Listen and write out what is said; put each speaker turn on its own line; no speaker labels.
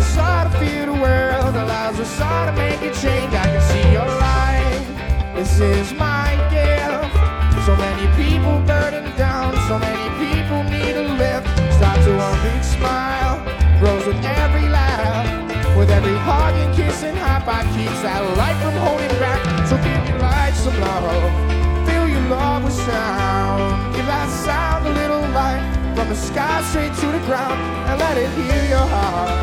us all to feel the world, allows us all to make a change. I can see your light, this is my gift. So many people burdened down, so many people need a lift. Start to one big smile, grows with every laugh. With every hug and kiss and high five keeps that light from holding back. So give your light some love, fill your love with sound. Give that sound a little light, from the sky straight to the ground, and let it heal your heart.